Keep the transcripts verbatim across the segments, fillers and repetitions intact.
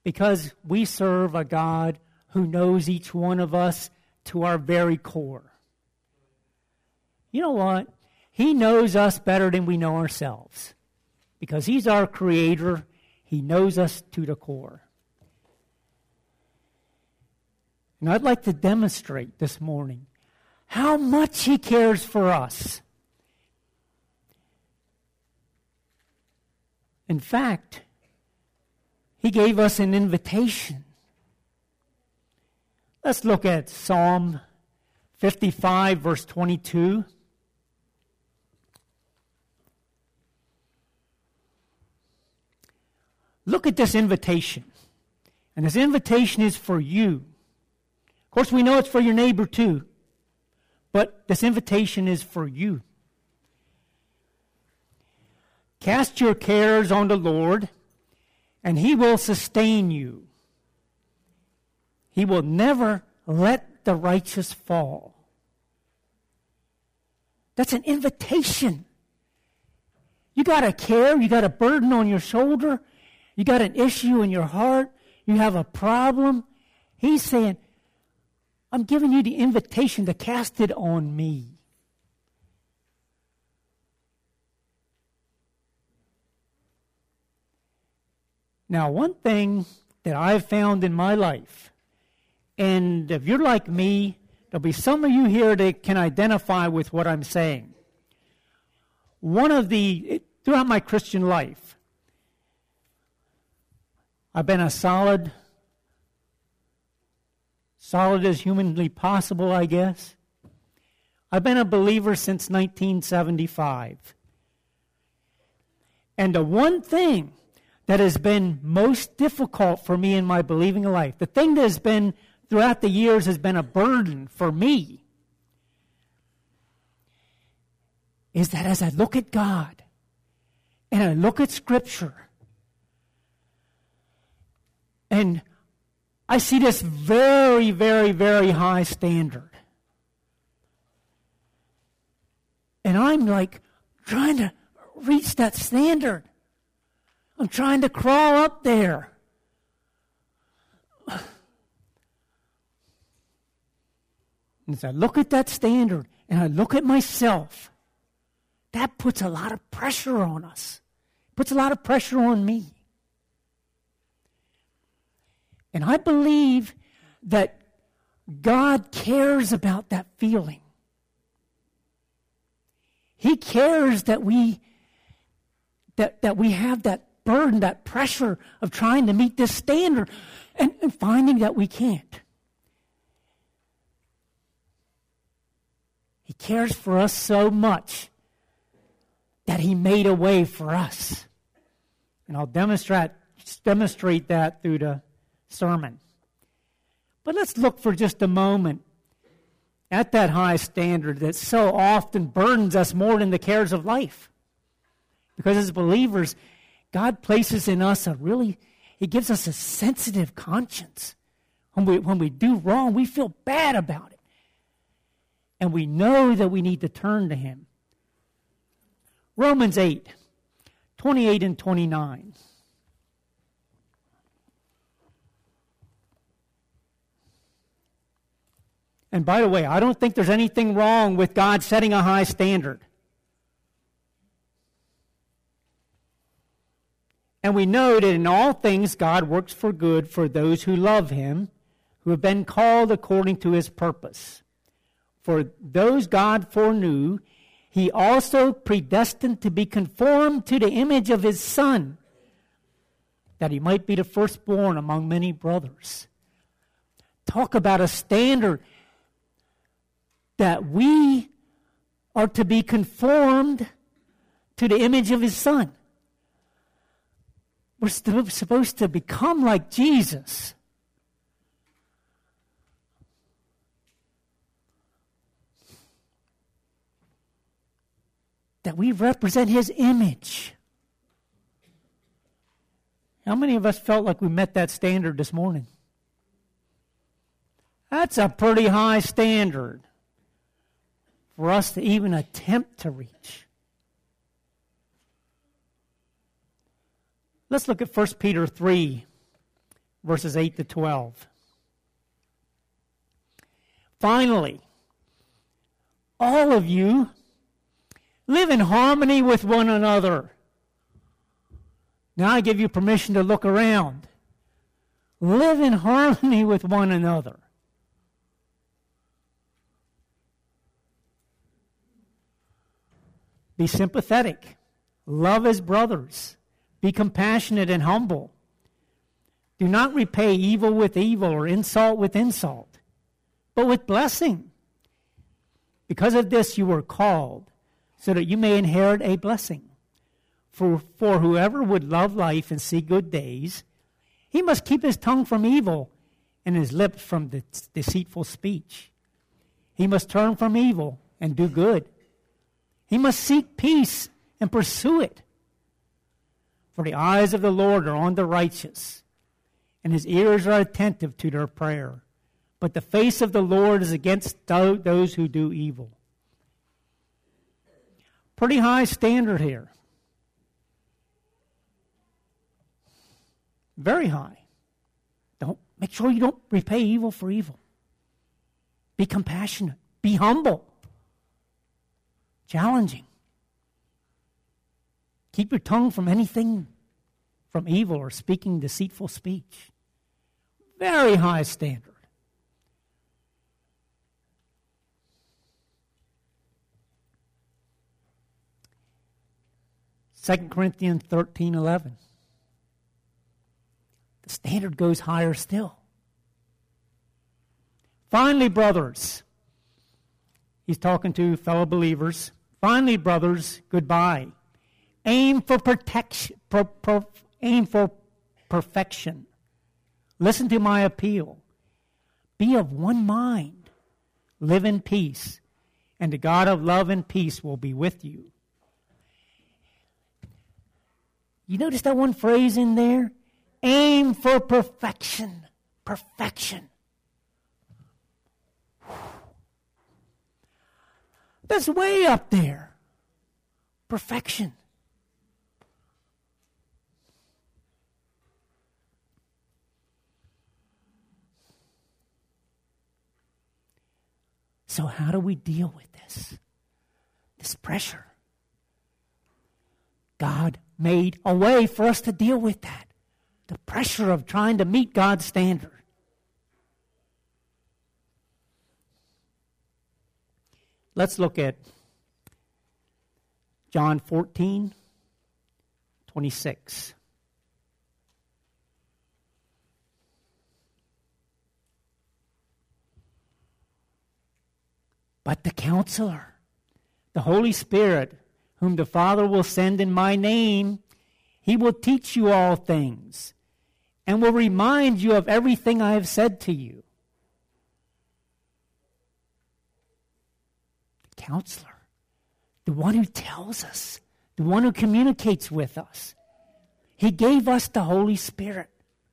Because we serve a God who knows each one of us to our very core. You know what? He knows us better than we know ourselves. Because He's our Creator, He knows us to the core. And I'd like to demonstrate this morning how much He cares for us. In fact, He gave us an invitation. Let's look at Psalm fifty-five, verse twenty-two. Look at this invitation. And this invitation is for you. Of course, we know it's for your neighbor too. But this invitation is for you. Cast your cares on the Lord, and He will sustain you. He will never let the righteous fall. That's an invitation. You got a care, you got a burden on your shoulder, you got an issue in your heart, you have a problem. He's saying, I'm giving you the invitation to cast it on me. Now, one thing that I've found in my life, and if you're like me, there'll be some of you here that can identify with what I'm saying. One of the, throughout my Christian life, I've been a solid, solid as humanly possible, I guess. I've been a believer since nineteen seventy-five. And the one thing that has been most difficult for me in my believing life, the thing that has been throughout the years has been a burden for me, is that as I look at God and I look at Scripture and I see this very, very, very high standard, and I'm like trying to reach that standard. I'm trying to crawl up there. And as I look at that standard and I look at myself, that puts a lot of pressure on us. Puts a lot of pressure on me. And I believe that God cares about that feeling. He cares that we that, that we have that burden, that pressure of trying to meet this standard and, and finding that we can't. He cares for us so much that He made a way for us. And I'll demonstrate, demonstrate that through the sermon. But let's look for just a moment at that high standard that so often burdens us more than the cares of life. Because as believers, God places in us a really, He gives us a sensitive conscience. When we, when we do wrong, we feel bad about it. And we know that we need to turn to Him. Romans eight, twenty-eight and twenty-nine. And by the way, I don't think there's anything wrong with God setting a high standard. And we know that in all things God works for good for those who love Him, who have been called according to His purpose. For those God foreknew, He also predestined to be conformed to the image of His Son, that He might be the firstborn among many brothers. Talk about a standard that we are to be conformed to the image of His Son. We're supposed to become like Jesus. That we represent His image. How many of us felt like we met that standard this morning? That's a pretty high standard for us to even attempt to reach. Let's look at First Peter three, verses eight to twelve. Finally, all of you live in harmony with one another. Now I give you permission to look around. Live in harmony with one another. Be sympathetic. Love as brothers. Be compassionate and humble. Do not repay evil with evil or insult with insult, but with blessing. Because of this you were called, so that you may inherit a blessing. For, for whoever would love life and see good days, he must keep his tongue from evil and his lips from de- deceitful speech. He must turn from evil and do good. He must seek peace and pursue it. For the eyes of the Lord are on the righteous, and his ears are attentive to their prayer. But the face of the Lord is against those who do evil. Pretty high standard here. Very high. Don't make sure you don't repay evil for evil. Be compassionate. Be humble. Challenging. Keep your tongue from anything from evil or speaking deceitful speech. Very high standard. Second Corinthians thirteen eleven. The standard goes higher still. Finally, brothers, he's talking to fellow believers. Finally, brothers, goodbye. Aim for protection. Per, per, aim for perfection. Listen to my appeal. Be of one mind. Live in peace, and the God of love and peace will be with you. You notice that one phrase in there? Aim for perfection. Perfection. That's way up there. Perfection. So how do we deal with this? This pressure. God made a way for us to deal with that. The pressure of trying to meet God's standard. Let's look at John fourteen, twenty-six. But the Counselor, the Holy Spirit, whom the Father will send in my name, he will teach you all things and will remind you of everything I have said to you. The Counselor, the one who tells us, the one who communicates with us. He gave us the Holy Spirit.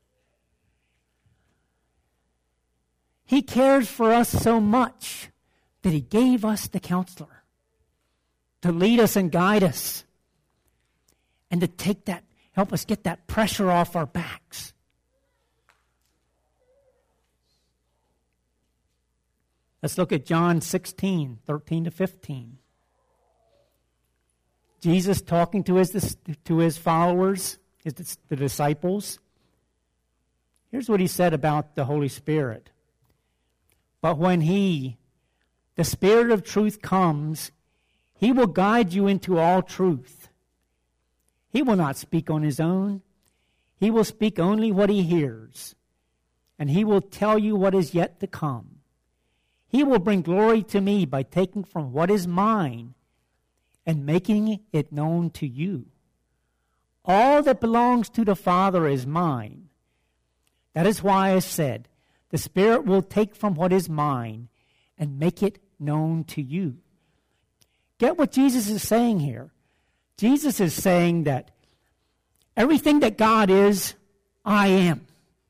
He cares for us so much that he gave us the Counselor to lead us and guide us and to take that, help us get that pressure off our backs. Let's look at John sixteen, thirteen to fifteen. Jesus talking to his, to his followers, his, the disciples. Here's what he said about the Holy Spirit. But when he, the Spirit of truth, comes, he will guide you into all truth. He will not speak on his own. He will speak only what he hears, and he will tell you what is yet to come. He will bring glory to me by taking from what is mine and making it known to you. All that belongs to the Father is mine. That is why I said, the Spirit will take from what is mine and make it known to you. Get what Jesus is saying here. Jesus is saying that everything that God is, I am.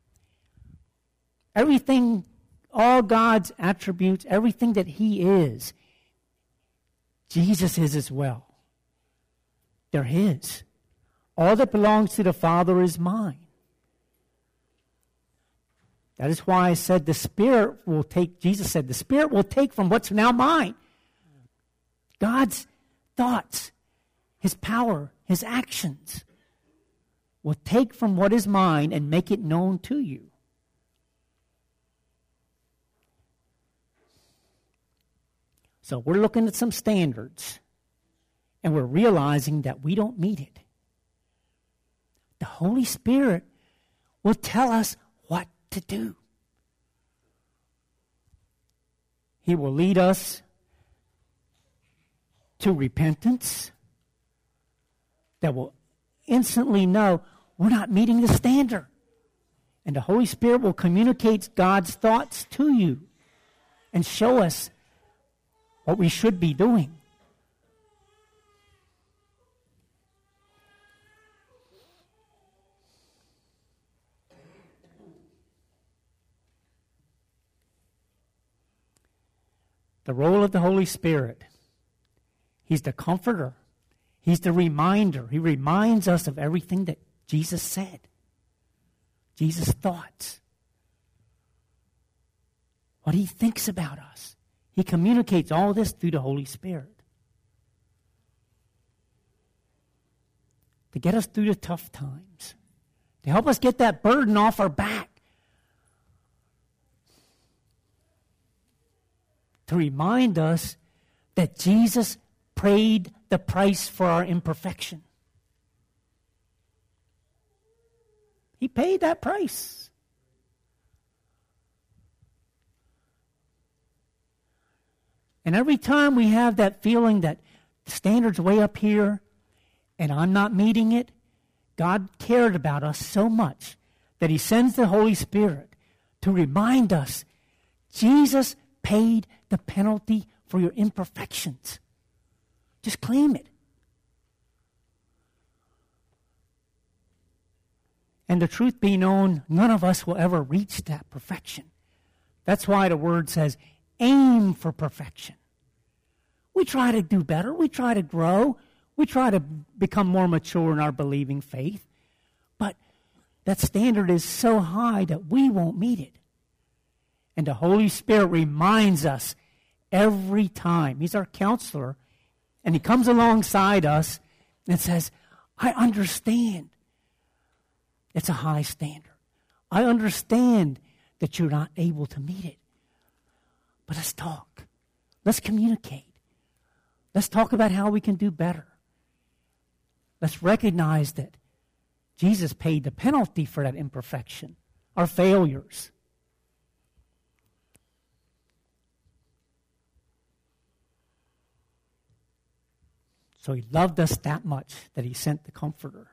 Everything, all God's attributes, everything that he is, Jesus is as well. They're his. All that belongs to the Father is mine. That is why I said the Spirit will take, Jesus said, the Spirit will take from what's now mine. God's thoughts, His power, His actions will take from what is mine and make it known to you. So we're looking at some standards, and we're realizing that we don't meet it. The Holy Spirit will tell us what to do. He will lead us to repentance that will instantly know we're not meeting the standard. And the Holy Spirit will communicate God's thoughts to you and show us what we should be doing. The role of the Holy Spirit. He's the comforter. He's the reminder. He reminds us of everything that Jesus said. Jesus' thoughts. What He thinks about us. He communicates all this through the Holy Spirit. To get us through the tough times. To help us get that burden off our back. To remind us that Jesus paid the price for our imperfection. He paid that price. And every time we have that feeling that the standard's way up here and I'm not meeting it, God cared about us so much that He sends the Holy Spirit to remind us Jesus paid the penalty for your imperfections. Just claim it. And the truth be known, none of us will ever reach that perfection. That's why the Word says, aim for perfection. We try to do better. We try to grow. We try to become more mature in our believing faith. But that standard is so high that we won't meet it. And the Holy Spirit reminds us every time. He's our counselor. And He comes alongside us and says, I understand it's a high standard. I understand that you're not able to meet it. But let's talk. Let's communicate. Let's talk about how we can do better. Let's recognize that Jesus paid the penalty for that imperfection, our failures. So He loved us that much that He sent the Comforter.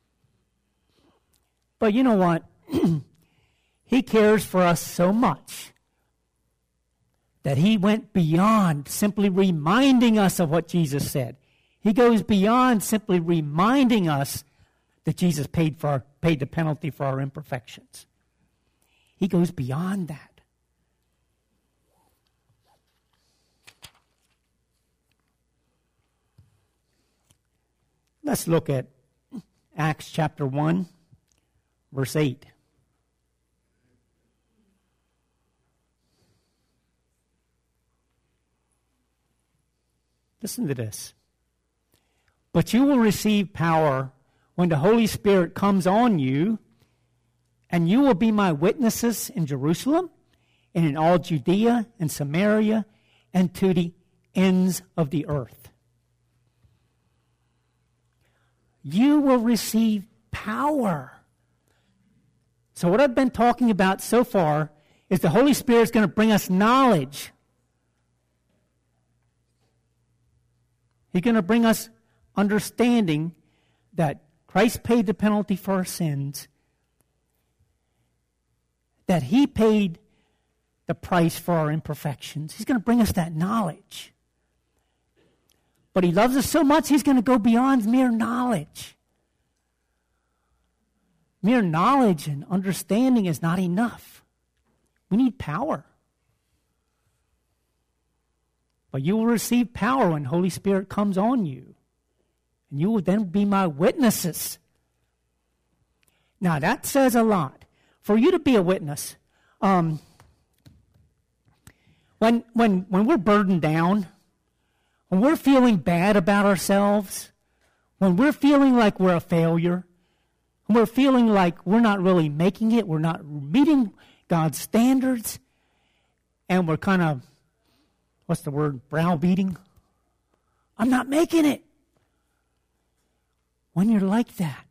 But you know what? He cares for us so much that He went beyond simply reminding us of what Jesus said. He goes beyond simply reminding us that Jesus paid for our, paid the penalty for our imperfections. He goes beyond that. Let's look at Acts chapter one, verse eight. Listen to this. But you will receive power when the Holy Spirit comes on you, and you will be my witnesses in Jerusalem and in all Judea and Samaria and to the ends of the earth. You will receive power. So what I've been talking about so far is the Holy Spirit is going to bring us knowledge. He's going to bring us understanding that Christ paid the penalty for our sins, that He paid the price for our imperfections. He's going to bring us that knowledge. But He loves us so much, He's going to go beyond mere knowledge. Mere knowledge and understanding is not enough. We need power. But you will receive power when the Holy Spirit comes on you. And you will then be my witnesses. Now that says a lot. For you to be a witness, Um, when, when, when we're burdened down, when we're feeling bad about ourselves, when we're feeling like we're a failure, when we're feeling like we're not really making it, we're not meeting God's standards, and we're kind of, what's the word, browbeating? I'm not making it. When you're like that,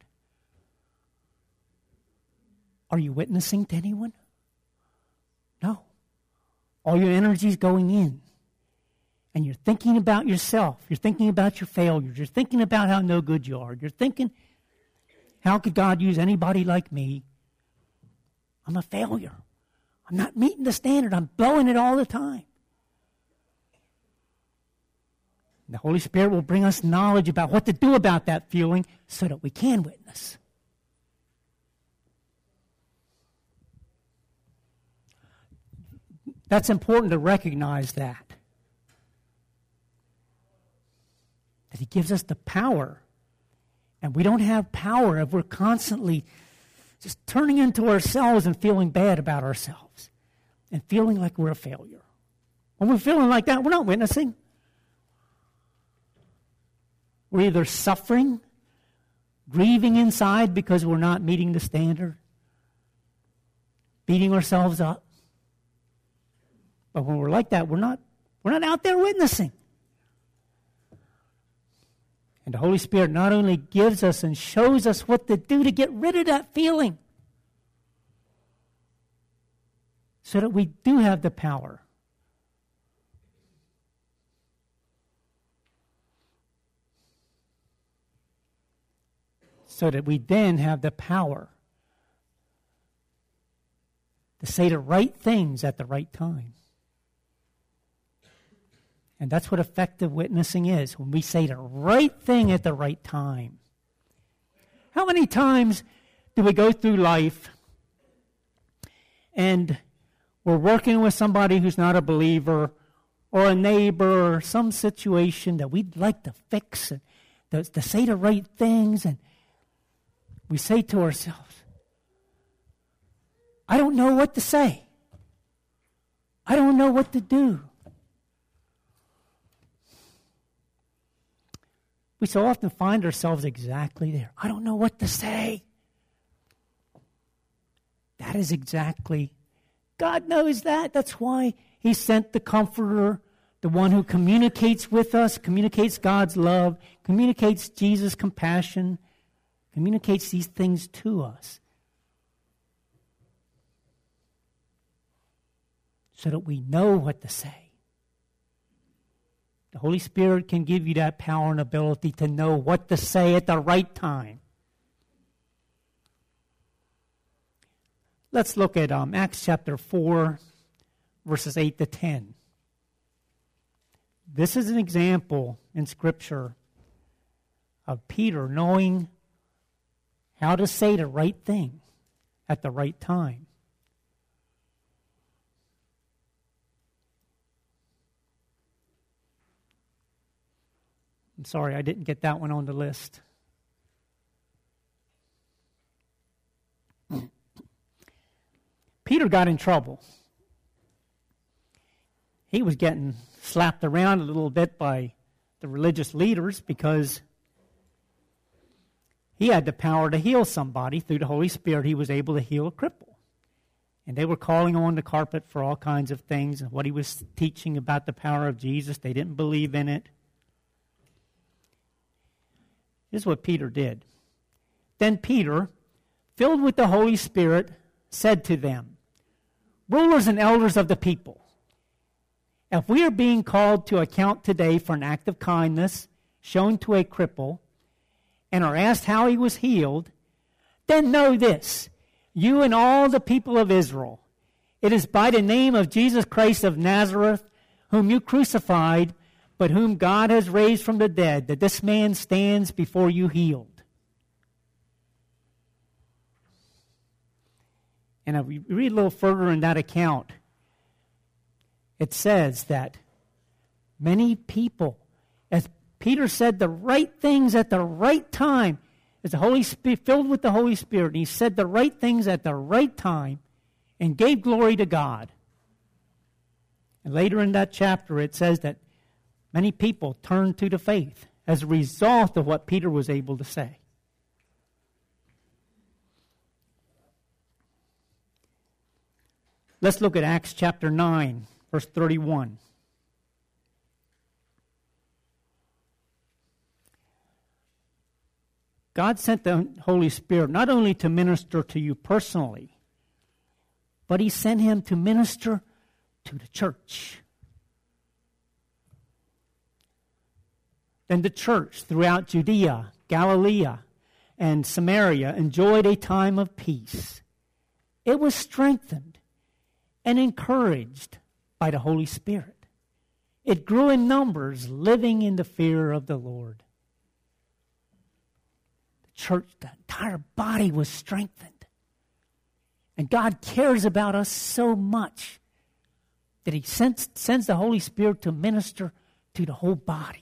are you witnessing to anyone? No. All your energy is going in. And you're thinking about yourself. You're thinking about your failures. You're thinking about how no good you are. You're thinking, how could God use anybody like me? I'm a failure. I'm not meeting the standard. I'm blowing it all the time. The Holy Spirit will bring us knowledge about what to do about that feeling so that we can witness. That's important to recognize that. That He gives us the power. And we don't have power if we're constantly just turning into ourselves and feeling bad about ourselves and feeling like we're a failure. When we're feeling like that, we're not witnessing. We're either suffering, grieving inside because we're not meeting the standard, beating ourselves up. But when we're like that, we're not, we're not out there witnessing. And the Holy Spirit not only gives us and shows us what to do to get rid of that feeling, so that we do have the power. So that we then have the power to say the right things at the right time. And that's what effective witnessing is, when we say the right thing at the right time. How many times do we go through life and we're working with somebody who's not a believer, or a neighbor, or some situation that we'd like to fix, and to, to say the right things, and we say to ourselves, I don't know what to say. I don't know what to do. We so often find ourselves exactly there. I don't know what to say. That is exactly, God knows that. That's why He sent the Comforter, the one who communicates with us, communicates God's love, communicates Jesus' compassion, communicates these things to us, so that we know what to say. The Holy Spirit can give you that power and ability to know what to say at the right time. Let's look at um, Acts chapter four, verses eight to ten. This is an example in Scripture of Peter knowing how to say the right thing at the right time. I'm sorry, I didn't get that one on the list. Peter got in trouble. He was getting slapped around a little bit by the religious leaders because he had the power to heal somebody. Through the Holy Spirit, he was able to heal a cripple. And they were calling on the carpet for all kinds of things, and what he was teaching about the power of Jesus. They didn't believe in it. This is what Peter did. Then Peter, filled with the Holy Spirit, said to them, rulers and elders of the people, if we are being called to account today for an act of kindness shown to a cripple, and are asked how he was healed, then know this, you and all the people of Israel, it is by the name of Jesus Christ of Nazareth, whom you crucified, but whom God has raised from the dead, that this man stands before you healed. And if we read a little further in that account, it says that many people, as Peter said the right things at the right time, as the Holy Spirit, filled with the Holy Spirit, and he said the right things at the right time, and gave glory to God. And later in that chapter, it says that many people turned to the faith as a result of what Peter was able to say. Let's look at Acts chapter nine, verse thirty-one. God sent the Holy Spirit not only to minister to you personally, but He sent Him to minister to the church. Then the church throughout Judea, Galilee, and Samaria enjoyed a time of peace. It was strengthened and encouraged by the Holy Spirit. It grew in numbers, living in the fear of the Lord. The church, the entire body was strengthened. And God cares about us so much that He sends, sends the Holy Spirit to minister to the whole body.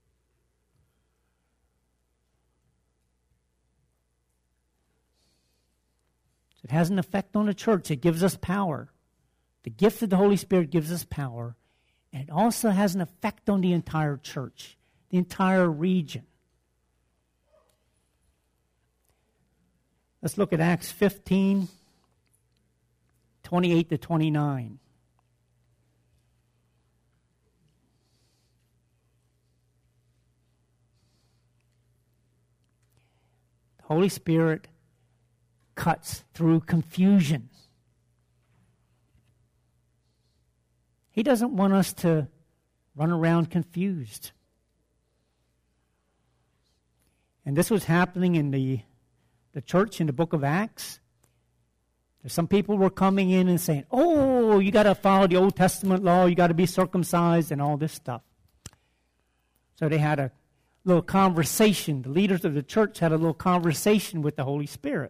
So it has an effect on the church. It gives us power. The gift of the Holy Spirit gives us power, and it also has an effect on the entire church, the entire region. Let's look at Acts fifteen, twenty-eight to twenty-nine. The Holy Spirit cuts through confusion. He doesn't want us to run around confused. And this was happening in the, the church in the book of Acts. There's some people were coming in and saying, oh, you got to follow the Old Testament law, you got to be circumcised and all this stuff. So they had a little conversation. The leaders of the church had a little conversation with the Holy Spirit.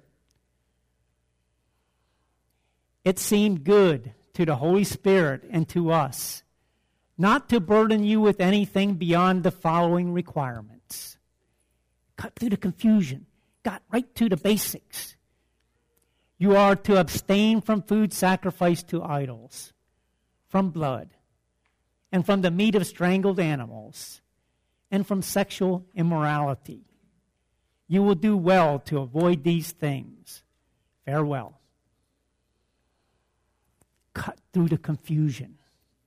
It seemed good to the Holy Spirit and to us not to burden you with anything beyond the following requirements. Cut through the confusion. Got right to the basics. You are to abstain from food sacrificed to idols, from blood, and from the meat of strangled animals, and from sexual immorality. You will do well to avoid these things. Farewell. Cut through the confusion.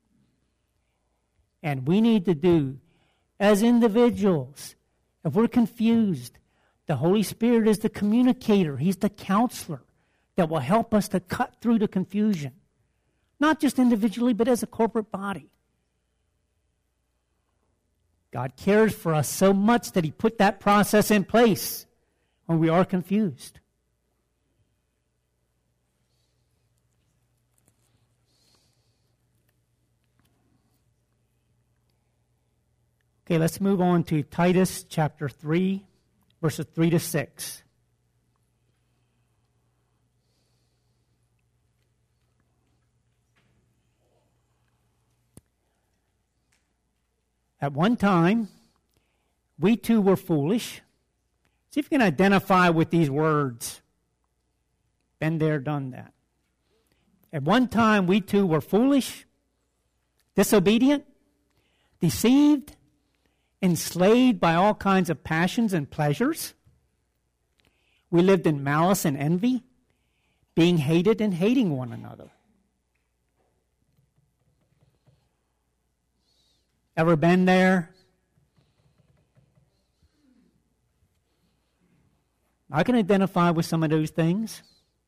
And we need to do, as individuals, if we're confused, the Holy Spirit is the communicator. He's the counselor that will help us to cut through the confusion. Not just individually, but as a corporate body. God cares for us so much that He put that process in place when we are confused. Okay, let's move on to Titus chapter three, verses three to six. At one time, we too were foolish. See if you can identify with these words. Been there, done that. At one time, we too were foolish, disobedient, deceived, enslaved by all kinds of passions and pleasures. We lived in malice and envy, being hated and hating one another. Ever been there? I can identify with some of those things.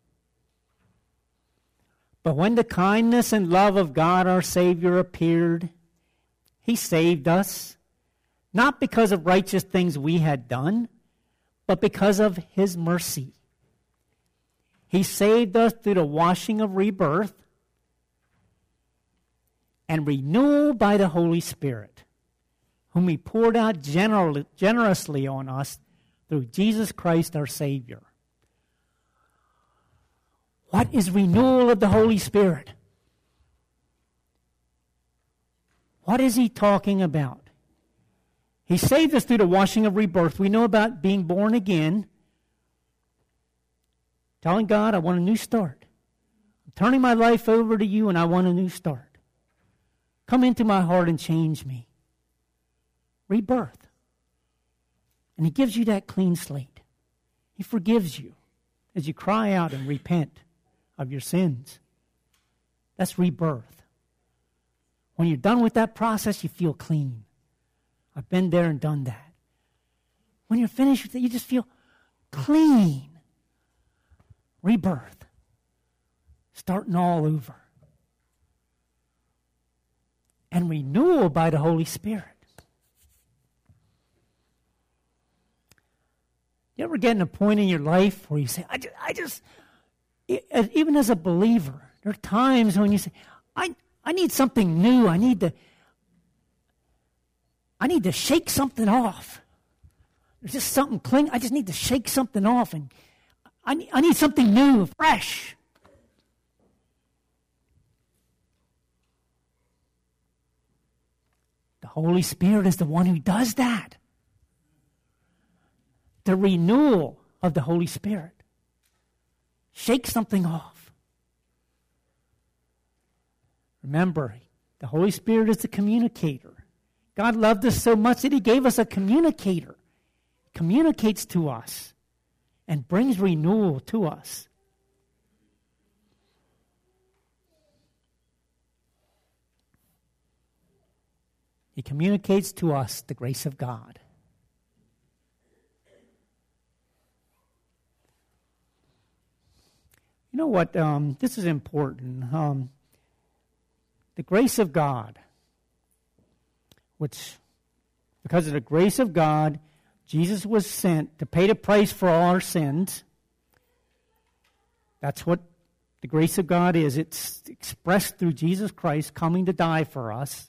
But when the kindness and love of God our Savior appeared, He saved us, not because of righteous things we had done, but because of His mercy. He saved us through the washing of rebirth and renewal by the Holy Spirit, whom He poured out general, generously on us through Jesus Christ our Savior. What is renewal of the Holy Spirit? What is He talking about? He saved us through the washing of rebirth. We know about being born again. Telling God, I want a new start. I'm turning my life over to you and I want a new start. Come into my heart and change me. Rebirth. And he gives you that clean slate. He forgives you as you cry out and repent of your sins. That's rebirth. When you're done with that process, you feel clean. I've been there and done that. When you're finished with it, you just feel clean. Rebirth. Starting all over. And renewal by the Holy Spirit. You ever get in a point in your life where you say, I just, I just, even as a believer, there are times when you say, I, I need something new. I need to, I need to shake something off. There's just something cling. I just need to shake something off, and I need, I need something new, fresh. The Holy Spirit is the one who does that. The renewal of the Holy Spirit. Shake something off. Remember, the Holy Spirit is the communicator. God loved us so much that he gave us a communicator. Communicates to us and brings renewal to us. He communicates to us the grace of God. You know what? Um, this is important. Um, the grace of God, which, because of the grace of God, Jesus was sent to pay the price for all our sins. That's what the grace of God is. It's expressed through Jesus Christ coming to die for us.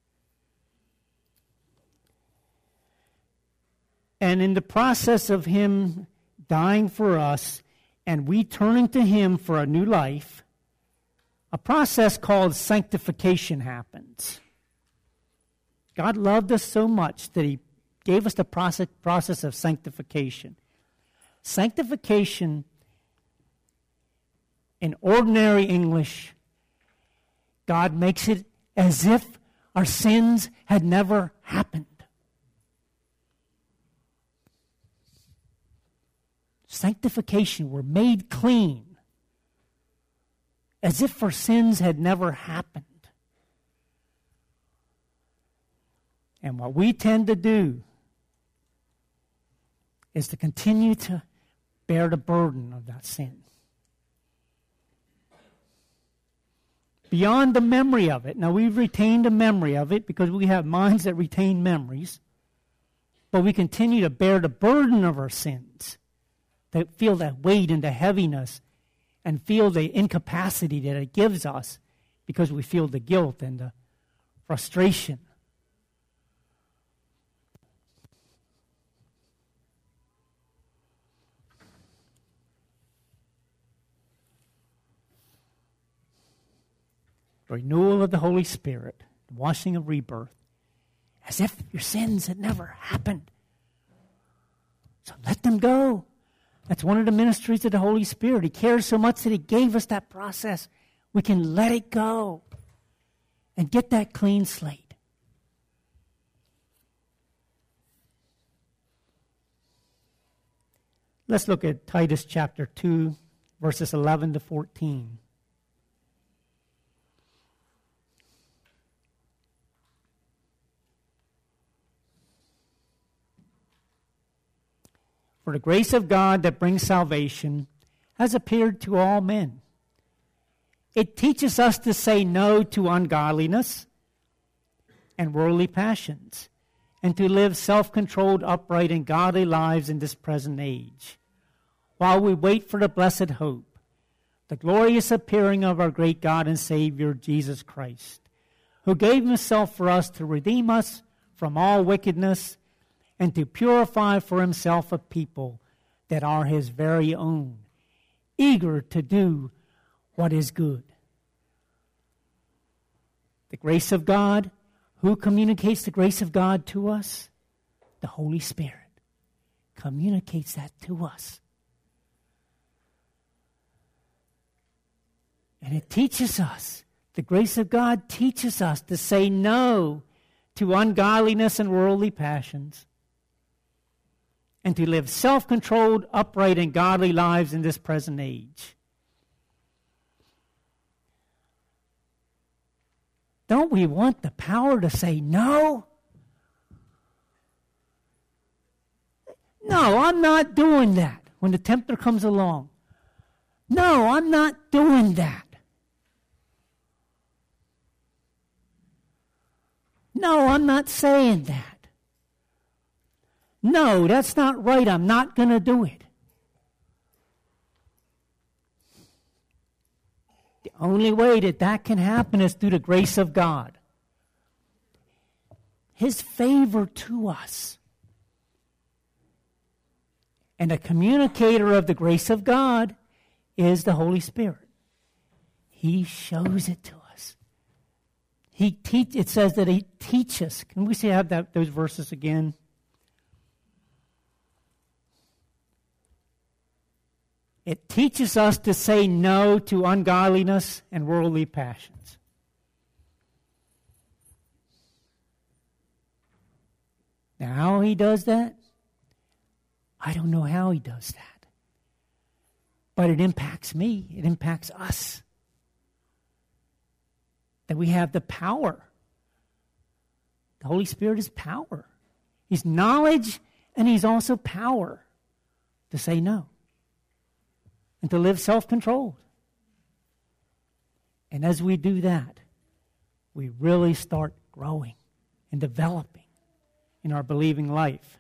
And in the process of him dying for us, and we turning to him for a new life, a process called sanctification happens. God loved us so much that he gave us the process, process of sanctification. Sanctification, in ordinary English, God makes it as if our sins had never happened. Sanctification, we're made clean, as if our sins had never happened. And what we tend to do is to continue to bear the burden of that sin. Beyond the memory of it. Now, we've retained a memory of it because we have minds that retain memories. But we continue to bear the burden of our sins. That feel that weight and the heaviness and feel the incapacity that it gives us because we feel the guilt and the frustration. The renewal of the Holy Spirit, the washing of rebirth, as if your sins had never happened. So let them go. That's one of the ministries of the Holy Spirit. He cares so much that he gave us that process. We can let it go and get that clean slate. Let's look at Titus chapter two, verses eleven to fourteen. For the grace of God that brings salvation has appeared to all men. It teaches us to say no to ungodliness and worldly passions, and to live self-controlled, upright, and godly lives in this present age, while we wait for the blessed hope, the glorious appearing of our great God and Savior, Jesus Christ, who gave himself for us to redeem us from all wickedness and to purify for himself a people that are his very own, eager to do what is good. The grace of God, who communicates the grace of God to us? The Holy Spirit communicates that to us. And And it teaches us, the grace of God teaches us to say no to ungodliness and worldly passions, and to live self-controlled, upright, and godly lives in this present age. Don't we want the power to say no? No, I'm not doing that when the tempter comes along. No, I'm not doing that. No, I'm not saying that. No, that's not right. I'm not going to do it. The only way that that can happen is through the grace of God. His favor to us. And a communicator of the grace of God is the Holy Spirit. He shows it to us. He teach. It says that He teaches. Can we see have that those verses again? It teaches us to say no to ungodliness and worldly passions. Now, how He does that? I don't know how He does that. But it impacts me. It impacts us. That we have the power. The Holy Spirit is power. He's knowledge and He's also power to say no. And to live self-controlled. And as we do that, we really start growing and developing in our believing life.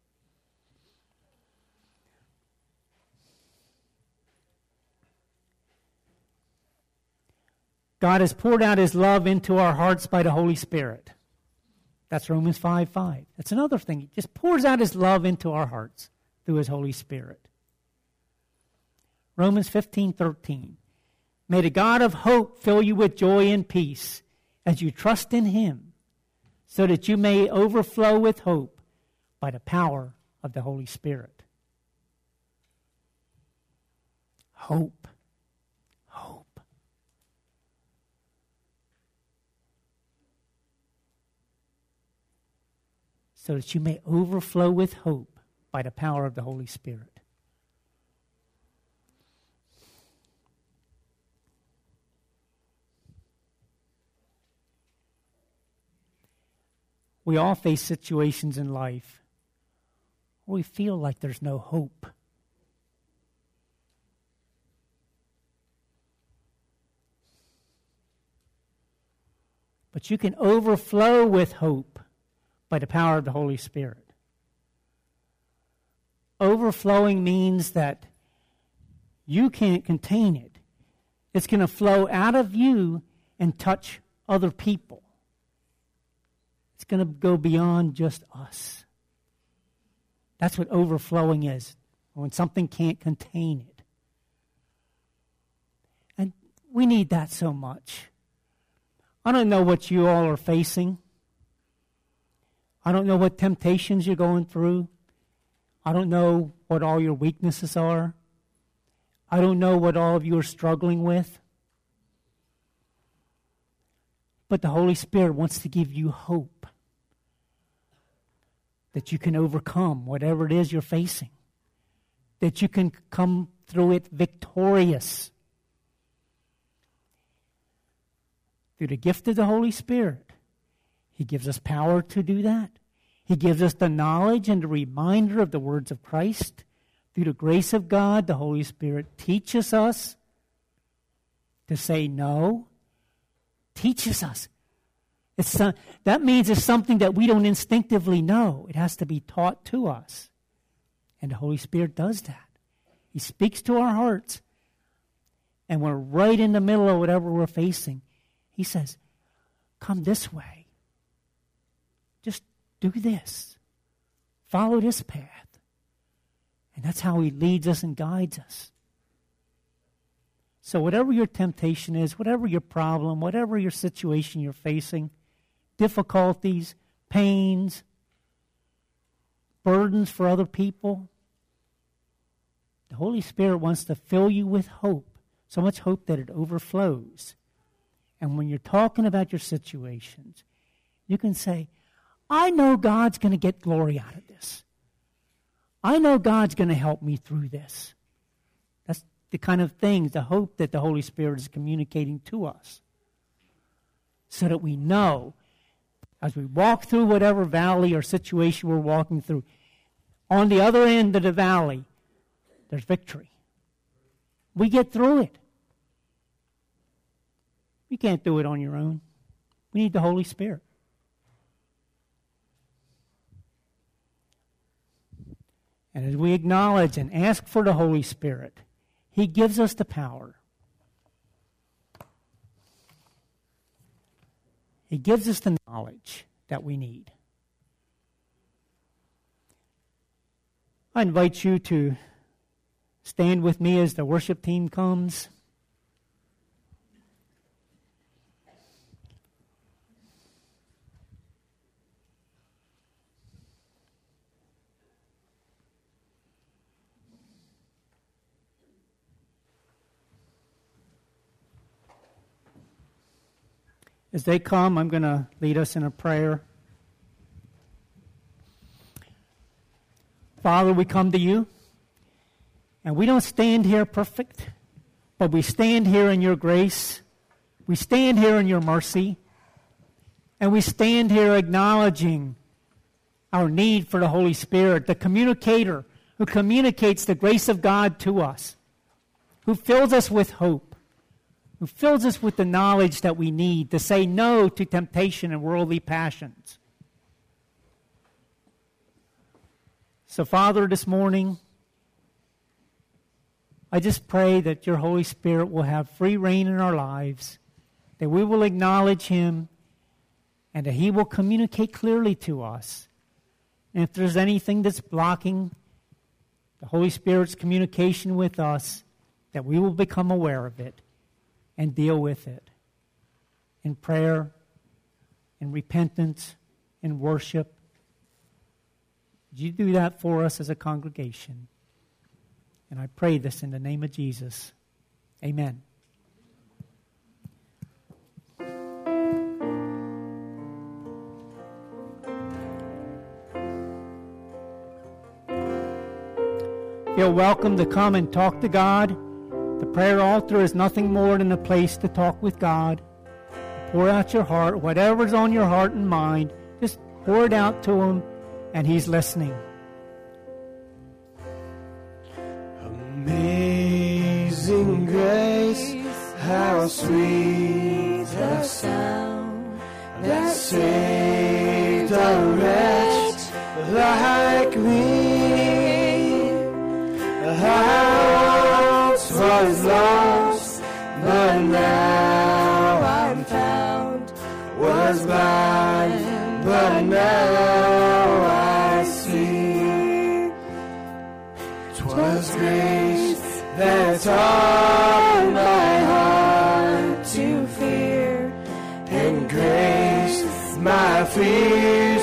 God has poured out His love into our hearts by the Holy Spirit. That's Romans five five. That's another thing. He just pours out His love into our hearts through His Holy Spirit. Romans fifteen thirteen. May the God of hope fill you with joy and peace as you trust in Him, so that you may overflow with hope by the power of the Holy Spirit. Hope. Hope. So that you may overflow with hope by the power of the Holy Spirit. We all face situations in life where we feel like there's no hope. But you can overflow with hope by the power of the Holy Spirit. Overflowing means that you can't contain it. It's going to flow out of you and touch other people. It's going to go beyond just us. That's what overflowing is, when something can't contain it. And we need that so much. I don't know what you all are facing. I don't know what temptations you're going through. I don't know what all your weaknesses are. I don't know what all of you are struggling with. But the Holy Spirit wants to give you hope that you can overcome whatever it is you're facing, that you can come through it victorious. Through the gift of the Holy Spirit, He gives us power to do that. He gives us the knowledge and the reminder of the words of Christ. Through the grace of God, the Holy Spirit teaches us to say no. Teaches us. It's uh, that means it's something that we don't instinctively know. It has to be taught to us. And the Holy Spirit does that. He speaks to our hearts. And we're right in the middle of whatever we're facing. He says, come this way. Just do this. Follow this path. And that's how He leads us and guides us. So whatever your temptation is, whatever your problem, whatever your situation you're facing, difficulties, pains, burdens for other people, the Holy Spirit wants to fill you with hope So much hope that it overflows. And when you're talking about your situations, you can say, I know God's going to get glory out of this. I know God's going to help me through this. That's the kind of things, the hope that the Holy Spirit is communicating to us. So that we know, as we walk through whatever valley or situation we're walking through, on the other end of the valley, there's victory. We get through it. You can't do it on your own. We need the Holy Spirit. And as we acknowledge and ask for the Holy Spirit, He gives us the power. He gives us the knowledge that we need. I invite you to stand with me as the worship team comes. As they come, I'm going to lead us in a prayer. Father, we come to you, and we don't stand here perfect, but we stand here in your grace. We stand here in your mercy, and we stand here acknowledging our need for the Holy Spirit, the communicator who communicates the grace of God to us, who fills us with hope, who fills us with the knowledge that we need to say no to temptation and worldly passions. So, Father, this morning, I just pray that your Holy Spirit will have free reign in our lives, that we will acknowledge Him, and that He will communicate clearly to us. And if there's anything that's blocking the Holy Spirit's communication with us, that we will become aware of it and deal with it in prayer, in repentance, in worship. Would you do that for us as a congregation? And I pray this in the name of Jesus. Amen. Feel welcome to come and talk to God. The prayer altar is nothing more than a place to talk with God. Pour out your heart, whatever's on your heart and mind, just pour it out to Him, and He's listening. Amazing grace, how sweet the sound that saved a wretch like me. I was lost, but now I'm found. Was blind, but now I see. 'Twas grace that taught my heart to fear, and grace my fears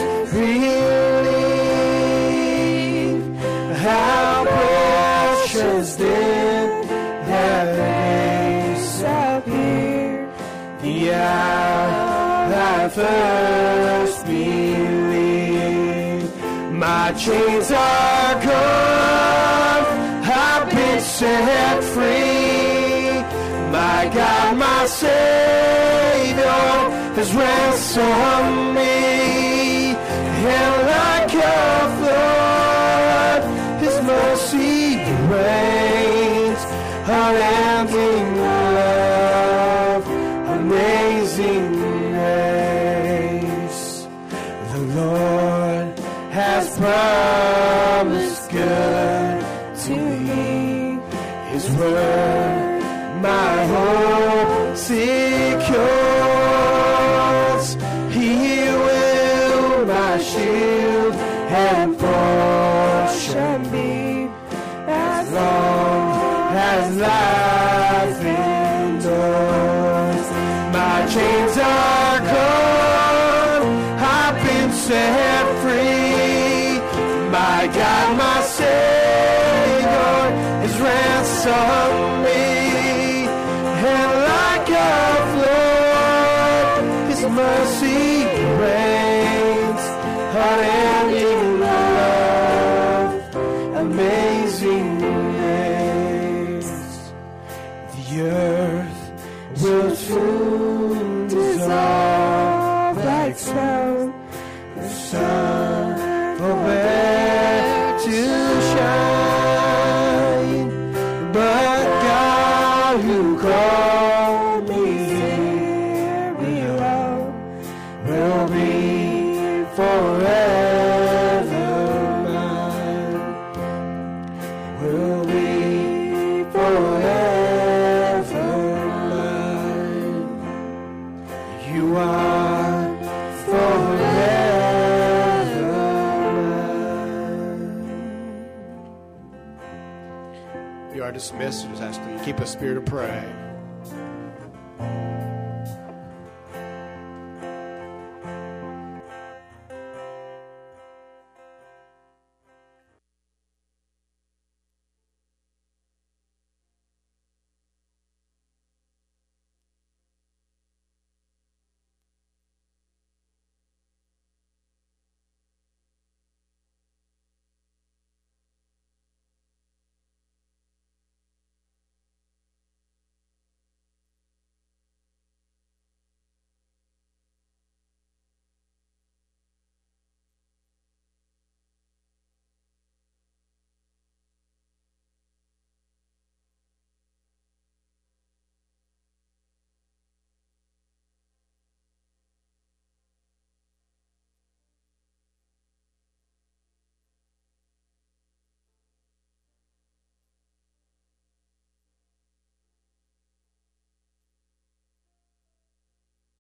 relieved. How precious did that grace appear, the hour I first believed. My chains are gone, I've been set free. My God, my Savior has ransomed me, and like a flood, His mercy reigns, unending love, amazing grace. The Lord has promised good to me, His word my hope secures. He will my shield and portion be, as long as life endures. My chains are gone, I've been set free. My God, my Savior has ransomed me, mercy reigns, unending love, amazing grace. The earth will soon dissolve like snow, the sun forbear to shine, but God who called me here below will be forever mine, will be forever mine. You are forever mine. You are dismissed. Just ask that you keep a spirit of prayer.